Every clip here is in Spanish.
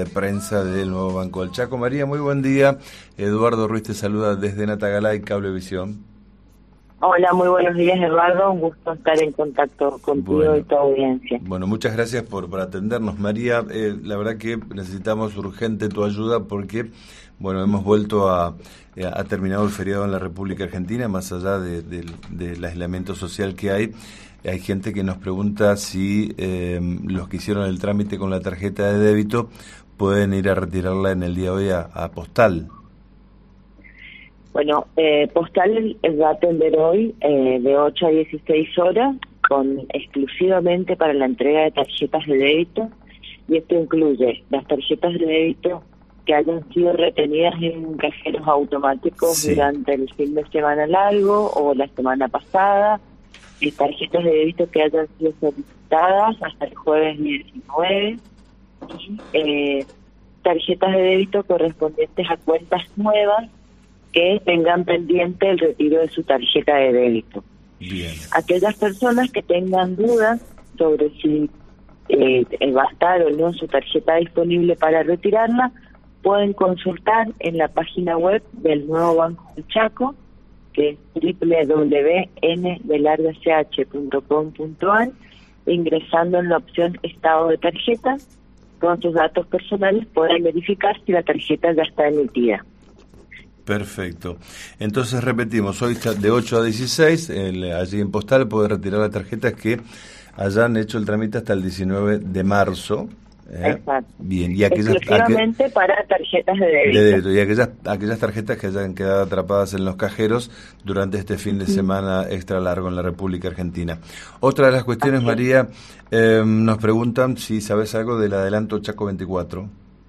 de prensa del nuevo Banco del Chaco. María, muy buen día. Eduardo Ruiz te saluda desde Natagalá y Cablevisión. Hola, muy buenos días, Eduardo. Un gusto estar en contacto contigo y tu audiencia. Bueno, muchas gracias por atendernos, María. La verdad que necesitamos urgente tu ayuda porque, bueno, hemos vuelto ha terminado el feriado en la República Argentina, más allá del aislamiento social que hay. Hay gente que nos pregunta si los que hicieron el trámite con la tarjeta de débito pueden ir a retirarla en el día de hoy a Postal. Bueno, Postal va a atender hoy de 8 a 16 horas exclusivamente para la entrega de tarjetas de débito, y esto incluye las tarjetas de débito que hayan sido retenidas en cajeros automáticos durante el fin de semana largo o la semana pasada, y tarjetas de débito que hayan sido solicitadas hasta el jueves 19, y tarjetas de débito correspondientes a cuentas nuevas que tengan pendiente el retiro de su tarjeta de débito. Bien. Aquellas personas que tengan dudas sobre si va a estar o no su tarjeta disponible para retirarla, pueden consultar en la página web del nuevo Banco del Chaco, que es www.ndelargach.com.ar, ingresando en la opción Estado de tarjetas. Con sus datos personales pueden verificar si la tarjeta ya está emitida. Perfecto. Entonces repetimos, hoy está de 8 a 16, allí en Postal puede retirar las tarjetas que hayan hecho el trámite hasta el 19 de marzo. Exacto. Bien, y exclusivamente para tarjetas de débito. Y aquellas tarjetas que hayan quedado atrapadas en los cajeros durante este fin de semana extra largo en la República Argentina. Otra de las cuestiones, María, nos preguntan si sabes algo del adelanto Chaco 24.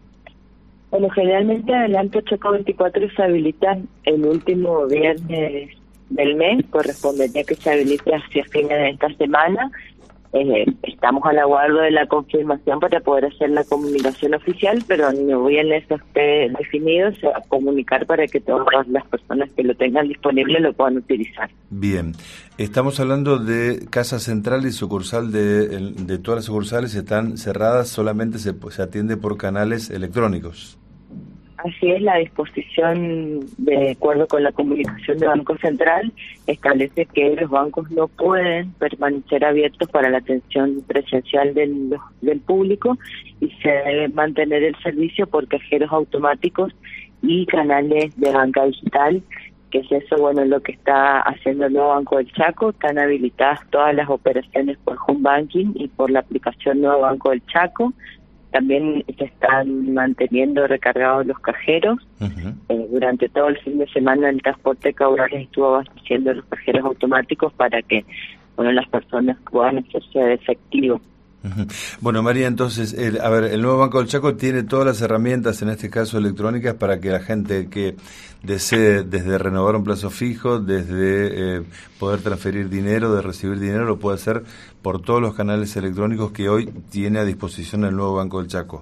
Bueno, generalmente adelanto Chaco 24 se habilitan el último viernes del mes, correspondería que se habilite hacia fines de esta semana. Estamos a la guardia de la confirmación para poder hacer la comunicación oficial, pero no bien eso esté definido, se va a comunicar para que todas las personas que lo tengan disponible lo puedan utilizar. Bien, estamos hablando de Casa Central y sucursal de todas las sucursales están cerradas, solamente se atiende por canales electrónicos. Así es, la disposición, de acuerdo con la comunicación de Banco Central, establece que los bancos no pueden permanecer abiertos para la atención presencial del público y se debe mantener el servicio por cajeros automáticos y canales de banca digital, que es eso, bueno, lo que está haciendo el nuevo Banco del Chaco. Están habilitadas todas las operaciones por Home Banking y por la aplicación Nuevo Banco del Chaco. También se están manteniendo recargados los cajeros. Durante todo el fin de semana el transporte Caudales estuvo abasteciendo los cajeros automáticos para que las personas puedan hacerse de efectivo. Bueno, María, entonces, el nuevo Banco del Chaco tiene todas las herramientas, en este caso electrónicas, para que la gente que desee desde renovar un plazo fijo, desde poder transferir dinero, de recibir dinero, lo puede hacer por todos los canales electrónicos que hoy tiene a disposición el nuevo Banco del Chaco.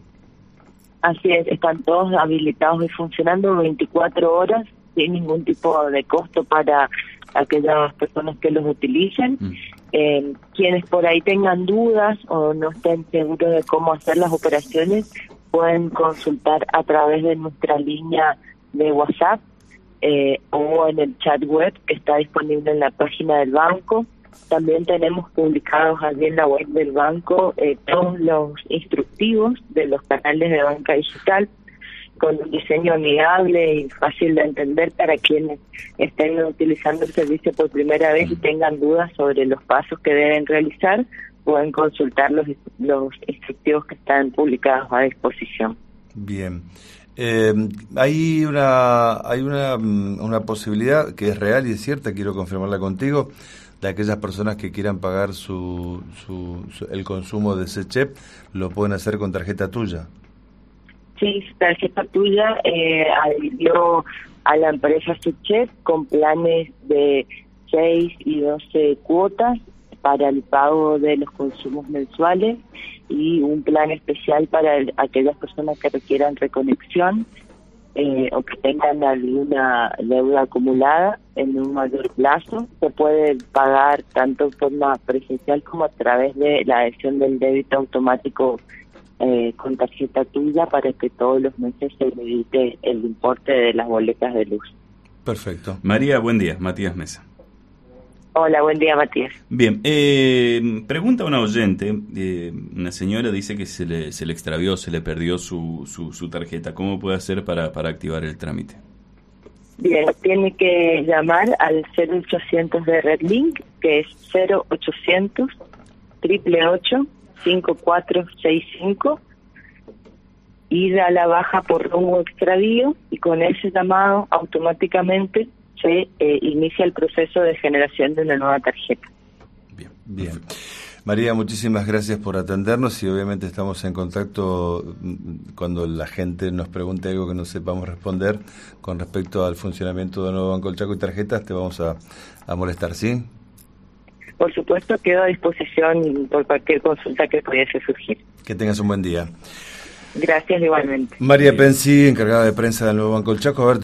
Así es, están todos habilitados y funcionando 24 horas sin ningún tipo de costo para aquellas personas que los utilicen. Quienes por ahí tengan dudas o no estén seguros de cómo hacer las operaciones, pueden consultar a través de nuestra línea de WhatsApp o en el chat web que está disponible en la página del banco. También tenemos publicados allí en la web del banco todos los instructivos de los canales de banca digital, con un diseño amigable y fácil de entender para quienes estén utilizando el servicio por primera vez y tengan dudas sobre los pasos que deben realizar. Pueden consultar los instructivos que están publicados a disposición. Bien. Hay una posibilidad que es real y es cierta, quiero confirmarla contigo, de aquellas personas que quieran pagar el consumo de SECHEP, lo pueden hacer con tarjeta tuya. Sí, su tarjeta tuya adhirió a la empresa SECHEP con planes de 6 y 12 cuotas para el pago de los consumos mensuales y un plan especial para aquellas personas que requieran reconexión o que tengan alguna deuda acumulada en un mayor plazo. Se puede pagar tanto en forma presencial como a través de la adhesión del débito automático con tarjeta tuya para que todos los meses se debite el importe de las boletas de luz. Perfecto. María, buen día. Matías Mesa. Hola, buen día, Matías. Bien, pregunta una oyente, una señora dice que se le extravió, se le perdió su tarjeta. ¿Cómo puede hacer para activar el trámite? Bien, tiene que llamar al 0800 de Redlink, que es 0800 888 5465, ir a la baja por rumbo extravío, y con ese llamado automáticamente se inicia el proceso de generación de una nueva tarjeta. Bien. María, muchísimas gracias por atendernos y obviamente estamos en contacto cuando la gente nos pregunte algo que no sepamos responder con respecto al funcionamiento de Nuevo Banco del Chaco y tarjetas, te vamos a molestar, ¿sí? Por supuesto, quedo a disposición por cualquier consulta que pudiese surgir. Que tengas un buen día. Gracias igualmente. María Pensi, encargada de prensa del Nuevo Banco del Chaco. A ver,